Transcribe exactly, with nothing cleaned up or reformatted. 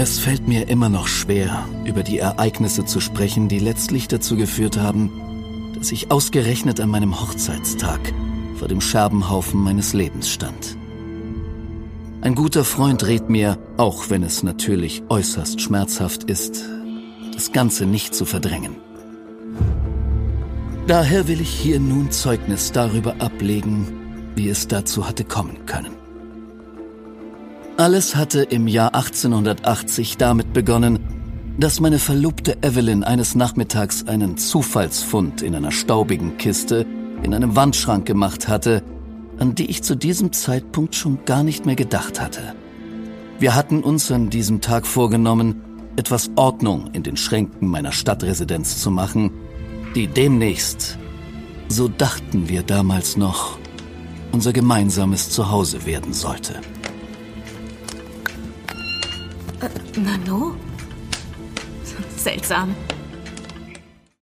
Es fällt mir immer noch schwer, über die Ereignisse zu sprechen, die letztlich dazu geführt haben, dass ich ausgerechnet an meinem Hochzeitstag vor dem Scherbenhaufen meines Lebens stand. Ein guter Freund rät mir, auch wenn es natürlich äußerst schmerzhaft ist, das Ganze nicht zu verdrängen. Daher will ich hier nun Zeugnis darüber ablegen, wie es dazu hatte kommen können. Alles hatte im Jahr achtzehnhundertachtzig damit begonnen, dass meine Verlobte Evelyn eines Nachmittags einen Zufallsfund in einer staubigen Kiste in einem Wandschrank gemacht hatte, an die ich zu diesem Zeitpunkt schon gar nicht mehr gedacht hatte. Wir hatten uns an diesem Tag vorgenommen, etwas Ordnung in den Schränken meiner Stadtresidenz zu machen, die demnächst, so dachten wir damals noch, unser gemeinsames Zuhause werden sollte. Äh, Nano? Seltsam.